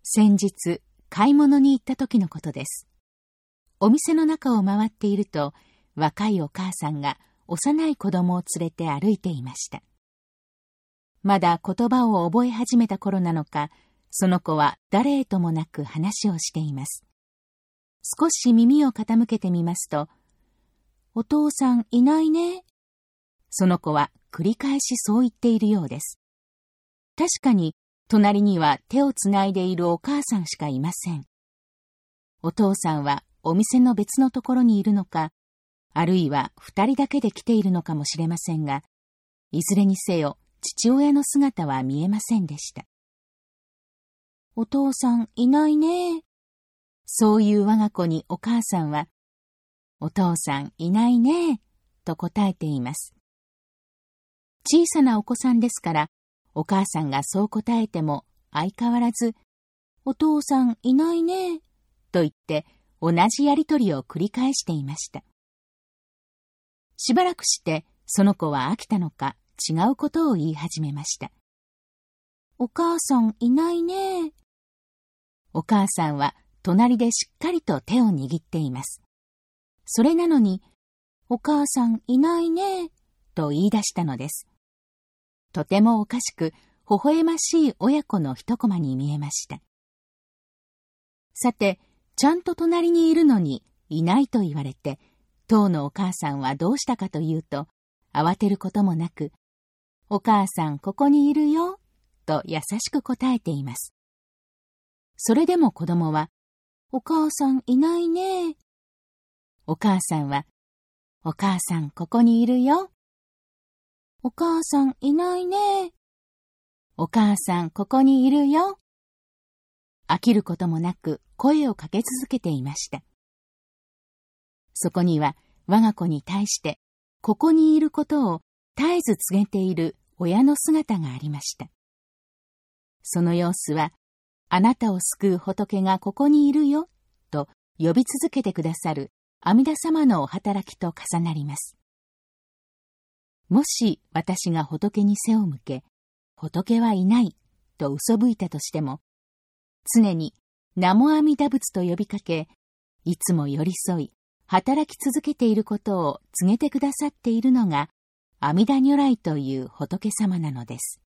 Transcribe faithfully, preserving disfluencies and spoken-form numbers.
先日、買い物に行った時のことです。お店の中を回っていると、若いお母さんが幼い子供を連れて歩いていました。まだ言葉を覚え始めた頃なのか、その子は誰へともなく話をしています。少し耳を傾けてみますと、お父さんいないね。その子は繰り返しそう言っているようです。確かに、隣には手をつないでいるお母さんしかいません。お父さんはお店の別のところにいるのか、あるいは二人だけで来ているのかもしれませんが、いずれにせよ父親の姿は見えませんでした。お父さんいないね。そういう我が子にお母さんは、お父さんいないね、と答えています。小さなお子さんですから、お母さんがそう答えても相変わらず、お父さんいないね、と言って同じやりとりを繰り返していました。しばらくしてその子は飽きたのか違うことを言い始めました。お母さんいないね。お母さんは隣でしっかりと手を握っています。それなのに、お母さんいないね、と言い出したのです。とてもおかしく、微笑ましい親子の一コマに見えました。さて、ちゃんと隣にいるのにいないと言われて、当のお母さんはどうしたかというと、慌てることもなく、お母さんここにいるよ、と優しく答えています。それでも子供は、お母さんいないね。お母さんは、お母さんここにいるよ。お母さんいないね。お母さんここにいるよ。飽きることもなく声をかけ続けていました。そこには我が子に対してここにいることを絶えず告げている親の姿がありました。その様子は、あなたを救う仏がここにいるよと呼び続けてくださる阿弥陀様のお働きと重なります。もし私が仏に背を向け、仏はいないと嘘吹いたとしても、常に南無阿弥陀仏と呼びかけ、いつも寄り添い、働き続けていることを告げてくださっているのが阿弥陀如来という仏様なのです。